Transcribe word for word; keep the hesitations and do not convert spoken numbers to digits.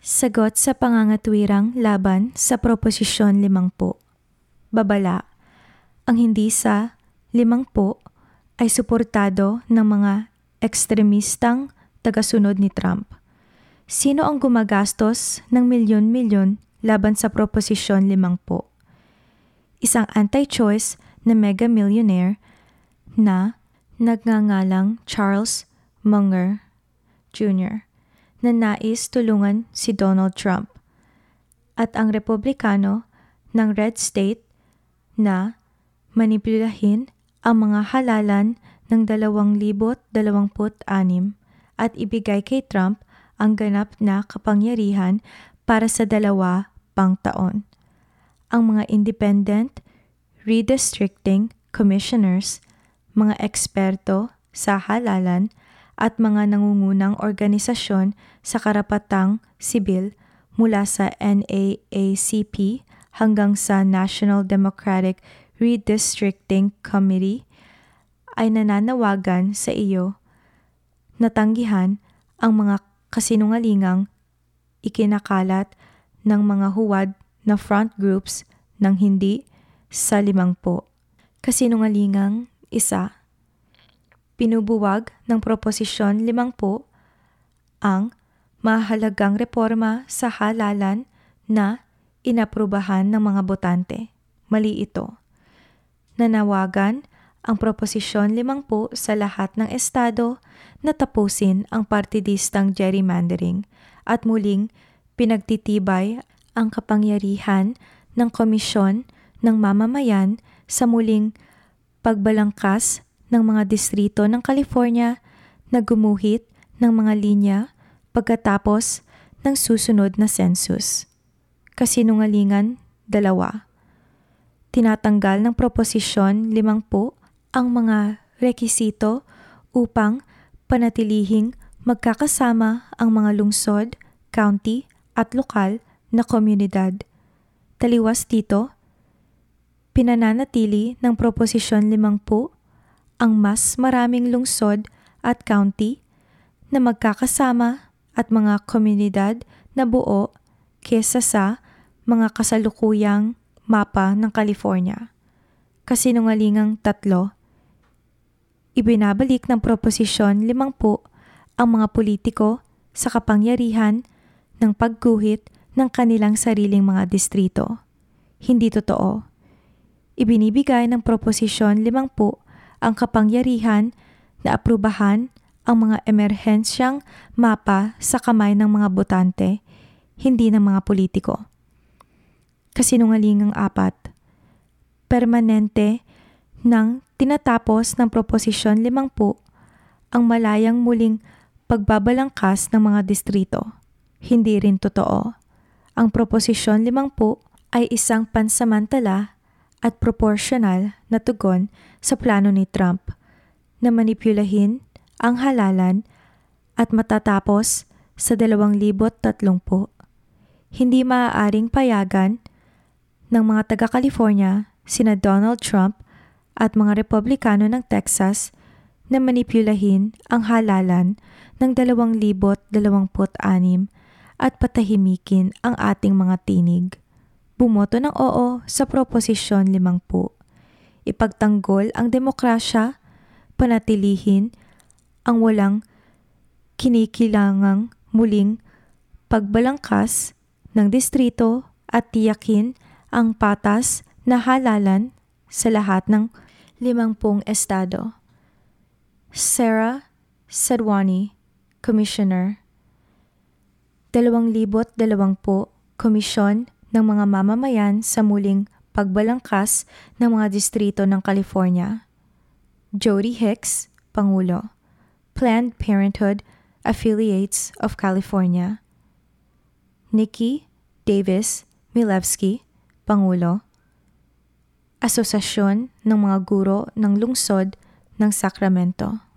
Sagot sa pangangatwirang laban sa Proposisyon limangpu. Babala, ang hindi sa limangpu ay suportado ng mga ekstremistang tagasunod ni Trump. Sino ang gumagastos ng milyon-milyon laban sa Proposisyon limangpu? Isang anti-choice na mega-millionaire na nagngangalang Charles Munger Junior na nais tulungan si Donald Trump at ang Republikano ng Red State na manipulahin ang mga halalan ng dalawang libo't dalawamput anim at ibigay kay Trump ang ganap na kapangyarihan para sa dalawa pang taon. Ang mga independent redistricting commissioners, mga eksperto sa halalan at mga nangungunang organisasyon sa karapatang sibil mula sa N double A C P hanggang sa National Democratic Redistricting Committee ay nananawagan sa iyo na tanggihan ang mga kasinungalingang ikinakalat ng mga huwad na front groups ng hindi sa limangpu. Kasinungalingang isa. Pinubuwag ng Proposisyon limangpu ang mahalagang reforma sa halalan na inaprubahan ng mga botante. Mali ito. Nanawagan ang Proposisyon limangpu sa lahat ng estado na tapusin ang partidistang gerrymandering at muling pinagtitibay ang kapangyarihan ng Komisyon ng Mamamayan sa muling pagbalangkas ng mga distrito ng California na gumuhit ng mga linya pagkatapos ng susunod na census. Kasinungalingan, dalawa. Tinatanggal ng Proposisyon limangpu ang mga rekisito upang panatilihing magkakasama ang mga lungsod, county at lokal na komunidad. Taliwas dito, pinananatili ng Proposisyon limangpu ang mas maraming lungsod at county na magkakasama at mga komunidad na buo kesa sa mga kasalukuyang mapa ng California. Kasinungalingang tatlo. Ibinabalik ng Proposisyon limangpu ang mga politiko sa kapangyarihan ng pagguhit ng kanilang sariling mga distrito. Hindi totoo. Ibinibigay ng Proposisyon limangpu ang kapangyarihan na aprubahan ang mga emerhensyang mapa sa kamay ng mga botante, hindi ng mga politiko. Kasinungalingang apat. Permanente nang tinatapos ng Proposisyon limangpu ang malayang muling pagbabalangkas ng mga distrito. Hindi rin totoo. Ang Proposisyon limangpu ay isang pansamantala at proporsyonal na tugon sa plano ni Trump na manipulahin ang halalan at matatapos sa dalawang libo't tatlumpu. Hindi maaaring payagan ng mga taga-California, sina Donald Trump at mga Republikano ng Texas na manipulahin ang halalan ng dalawang libo't dalawamput anim at patahimikin ang ating mga tinig. Bumoto ng oo sa Proposisyon limangpu. Ipagtanggol ang demokrasya, panatilihin ang walang kinikilangang muling pagbalangkas ng distrito at tiyakin ang patas na halalan sa lahat ng limampung estado. Sarah Sadwani, Commissioner. Dalawang libo't dalawampu, Komisyon ng mga mamamayan sa muling pagbalangkas ng mga distrito ng California. Jody Hicks, Pangulo. Planned Parenthood Affiliates of California. Nikki Davis Milevsky, Pangulo. Asosasyon ng mga Guro ng Lungsod ng Sacramento.